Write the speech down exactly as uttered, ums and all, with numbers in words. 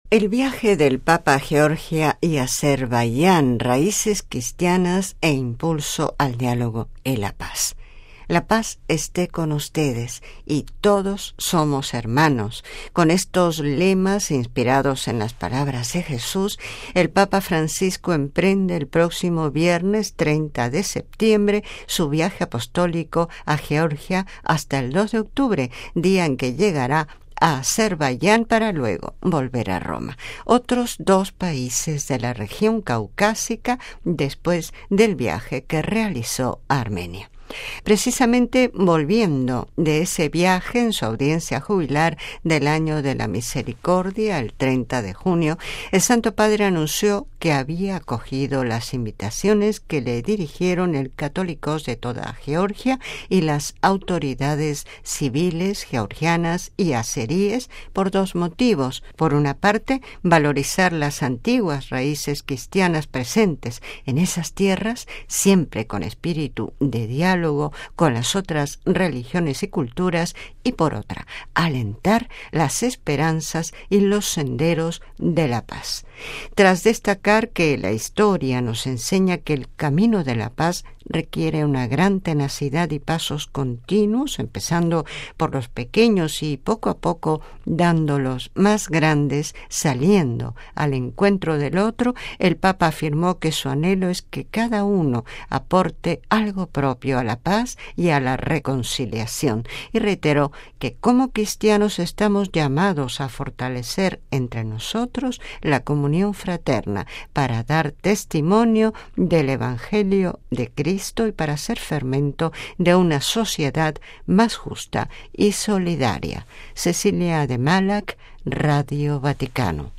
El viaje del Papa a Georgia y Azerbaiyán, raíces cristianas e impulso al diálogo y la paz. La paz esté con ustedes y todos somos hermanos. Con estos lemas inspirados en las palabras de Jesús, el Papa Francisco emprende el próximo viernes treinta de septiembre su viaje apostólico a Georgia hasta el dos de octubre, día en que llegará a Azerbaiyán para luego volver a Roma. Otros dos países de la región caucásica después del viaje que realizó a Armenia. Precisamente volviendo de ese viaje en su audiencia jubilar del Año de la Misericordia, el treinta de junio, el Santo Padre anunció que había acogido las invitaciones que le dirigieron el católicos de toda Georgia y las autoridades civiles georgianas y azeríes por dos motivos. Por una parte, valorizar las antiguas raíces cristianas presentes en esas tierras, siempre con espíritu de diálogo con las otras religiones y culturas, y por otra, alentar las esperanzas y los senderos de la paz. Tras destacar que la historia nos enseña que el camino de la paz requiere una gran tenacidad y pasos continuos, empezando por los pequeños y poco a poco dando los más grandes, saliendo al encuentro del otro, el Papa afirmó que su anhelo es que cada uno aporte algo propio a la paz y a la reconciliación, y reiteró que como cristianos estamos llamados a fortalecer entre nosotros la comunión fraterna para dar testimonio del Evangelio de Cristo y para ser fermento de una sociedad más justa y solidaria. Cecilia de Malac, Radio Vaticano.